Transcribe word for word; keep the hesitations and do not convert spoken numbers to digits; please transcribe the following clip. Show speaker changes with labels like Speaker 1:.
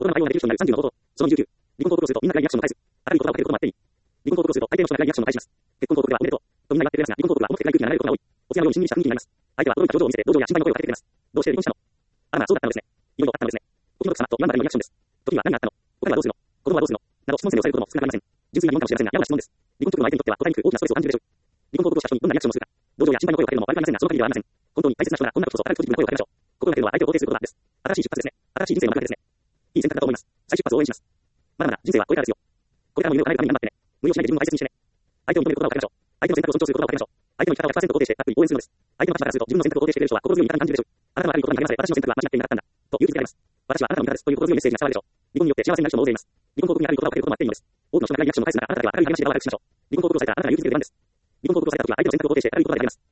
Speaker 1: 言葉の内容ができる人になるさんじゅうの方法。そのにじゅうきゅう。離婚報告をするとみんながリアクションを返す。明るい言葉をかけることもあっていい。離婚報告をすると相手の人がリアクションを返します。結婚報告ではおめでとう。とみんなが言ってくれますが、離婚報告は思って暗い空気が流れることが多い。お通夜のようにしんみりした雰囲気になります。相手は驚いた表情を見せて同情や心配の声をかけてくれます。どうして離婚したの？あらまあそうだったのですね。いろいろあったのですね。お気の毒様と言わんばかりのリアクションです。時には何があったの？他にはどうするの？子供はどうするの？など質問攻めをされることも少なくありません。純粋な疑問かもしれませんが、やわな質問です。離婚直後の相手にとっては答えにくく大きなストレスを感じるでしょう。離婚報告をした人にどんなリアクションをするか。同情や心配の声をかけるのも悪くありませんが、その限りではありません。本当に大切な人ならこんなことこそ明るくポジティブな声をかけましょう。心がけるのは相手を肯定することです。新しい出発ですね。新しい人生の幕開けですね。いい選択だと思います。再出発を応援します。まだまだ人生はこれからですよ。これからも夢を叶えるために頑張ってね。無理をしないで自分を大切にしてね。相手を認める言葉をかけましょう。相手の選択を尊重する言葉をかけましょう。相手の生き方をひゃくパーセント肯定して、たっぷり応援するのです。相手の立場からすると、自分の選択を肯定してくれる人は心強い味方に感じるでしょう。あなたの悪いことに励まされ、私の選択は間違っていなかったんだ。と勇気づけられます。私はあなたの味方です。という心強いメッセージが伝わるでしょう。離婚によって幸せになる人も大勢います。離婚報告に明るい言葉をかけることもあっていいのです。多くの人がリアクションを返す中、あなただけは明るい話で場を悪くしましょう。離婚報告をされたらあなたは勇気づける番です。離婚報告をされた時は相手の選択を肯定して明るい言葉であげます。